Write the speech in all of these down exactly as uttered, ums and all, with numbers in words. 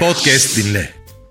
Podcast dinle.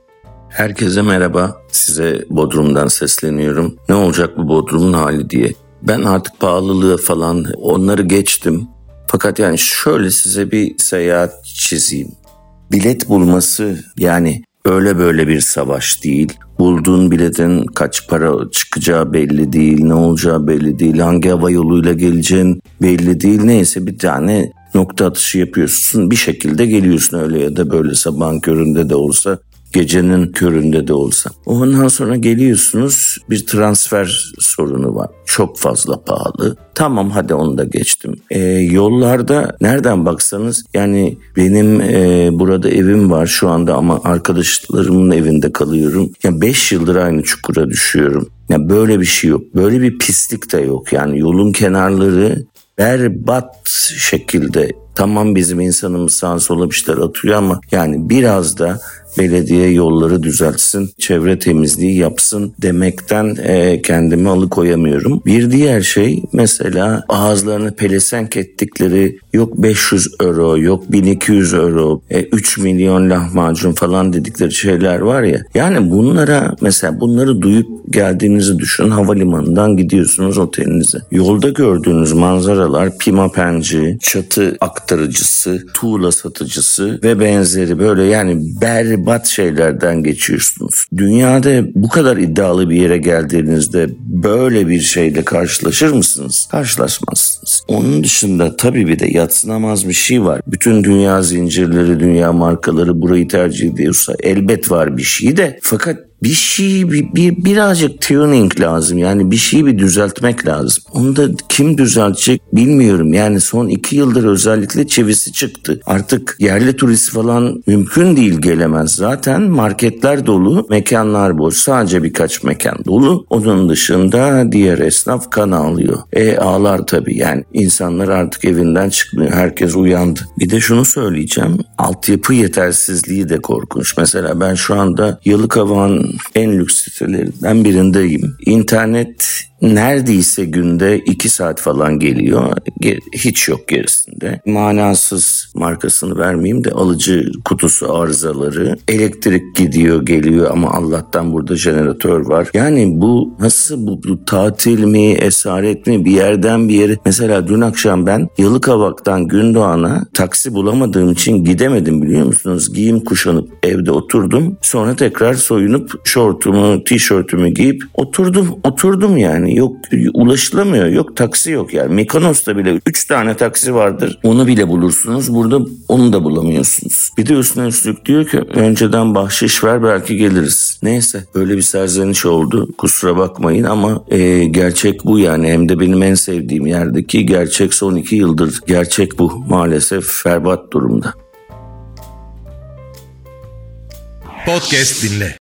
Herkese merhaba. Size Bodrum'dan sesleniyorum. Ne olacak bu Bodrum'un hali diye. Ben artık pahalılığı falan onları geçtim. Fakat yani şöyle size bir seyahat çizeyim. Bilet bulması yani öyle böyle bir savaş değil. Bulduğun biletin kaç para çıkacağı belli değil, ne olacağı belli değil, hangi hava yoluyla geleceğin belli değil. Neyse bir tane nokta atışı yapıyorsun, bir şekilde geliyorsun öyle ya da böyle sabahın köründe de olsa, gecenin köründe de olsa. Ondan sonra geliyorsunuz, bir transfer sorunu var. Çok fazla pahalı. Tamam hadi onu da geçtim. Ee, yollarda nereden baksanız yani benim e, burada evim var şu anda ama arkadaşlarımın evinde kalıyorum. Ya beş yıldır aynı çukura düşüyorum. Ya böyle bir şey yok. Böyle bir pislik de yok. Yani yolun kenarları berbat şekilde. Tamam bizim insanımız sağa sola bir şeyler atıyor ama yani biraz da belediye yolları düzeltsin, çevre temizliği yapsın demekten e, kendimi alıkoyamıyorum. Bir diğer şey mesela ağızlarını pelesenk ettikleri yok beş yüz euro, yok bin iki yüz euro, e, üç milyon lahmacun falan dedikleri şeyler var ya. Yani bunlara mesela bunları duyup geldiğinizi düşünün, havalimanından gidiyorsunuz otelinize. Yolda gördüğünüz manzaralar pimapenci, çatı aktarıcısı, tuğla satıcısı ve benzeri böyle yani ber bat şeylerden geçiyorsunuz. Dünyada bu kadar iddialı bir yere geldiğinizde böyle bir şeyle karşılaşır mısınız? Karşılaşmazsınız. Onun dışında tabii bir de yadsınamaz bir şey var. Bütün dünya zincirleri, dünya markaları burayı tercih ediyorsa elbet var bir şey de fakat bir şey bir, bir birazcık tuning lazım. Yani bir şeyi bir düzeltmek lazım. Onu da kim düzeltecek bilmiyorum. Yani son iki yıldır özellikle çivisi çıktı. Artık yerli turist falan mümkün değil gelemez. Zaten marketler dolu, mekanlar boş. Sadece birkaç mekan dolu. Onun dışında diğer esnaf kan ağlıyor. E ağlar tabii yani. İnsanlar artık evinden çıkmıyor. Herkes uyandı. Bir de şunu söyleyeceğim. Altyapı yetersizliği de korkunç. Mesela ben şu anda Yalıkavak'ın en lüks sitelerinden birindeyim. İnternet neredeyse günde iki saat falan geliyor. Hiç yok gerisinde. Manasız, markasını vermeyeyim de alıcı kutusu arızaları. Elektrik gidiyor geliyor ama Allah'tan burada jeneratör var. Yani bu nasıl bu, bu tatil mi, esaret mi bir yerden bir yere. Mesela dün akşam ben Yalıkavak'tan Gündoğan'a taksi bulamadığım için gidemedim biliyor musunuz? Giyim kuşanıp evde oturdum. Sonra tekrar soyunup şortumu, tişörtümü giyip oturdum. Oturdum yani. Yok ulaşılamıyor. Yok taksi yok yani. Mikonos'ta bile üç tane taksi vardır. Onu bile bulursunuz. Burada onu da bulamıyorsunuz. Bir de üstüne üstlük diyor ki önceden bahşiş ver belki geliriz. Neyse böyle bir serzeniş oldu. Kusura bakmayın ama e, gerçek bu yani. Hem de benim en sevdiğim yerdeki gerçek son iki yıldır gerçek bu. Maalesef berbat durumda. Podcast dinle.